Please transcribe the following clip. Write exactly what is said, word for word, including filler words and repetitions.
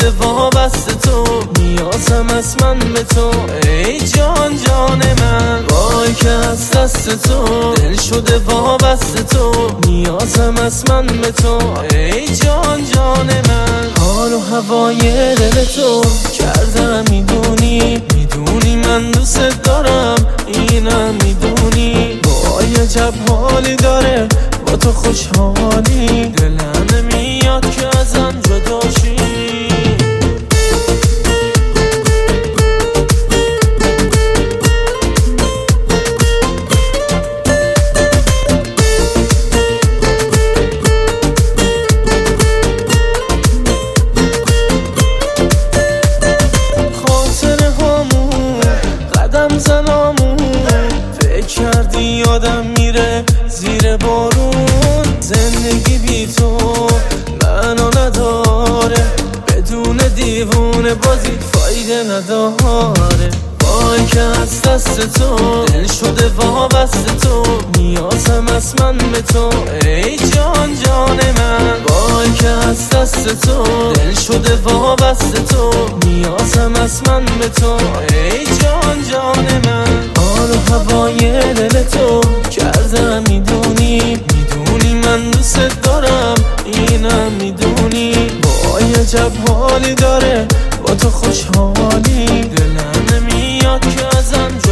شده وابسته تو، نیازم از من به تو ای جان جان من. وای که از دست تو دل شده وابسته تو، نیازم از من به تو ای جان جان من. حال و هوای دل تو کردم میدونی، میدونی من دوست دارم اینم میدونی. وای عجب حالی داره با تو خوشحالی، دلم نمیاد که ازم جدا شی. خاطره هامون قدم زنامون، فکر کردی یادم میره زیر بارون. زندگی بی تو منو نداره، بدون دیوونه بازی فایده نداره. وای که از دست تو دل شده وابسته تو، نیازم از من به تو ای جان جان من. وای که از دست تو دل شده وابسته تو، نیازم از من به تو ای جان جان من. حال و هوای دل تو کردم میدونی، میدونی من دوست دارم اینم میدونی. وای عجب حالی داره با تو خوشحالی، دلم نمیاد که ازم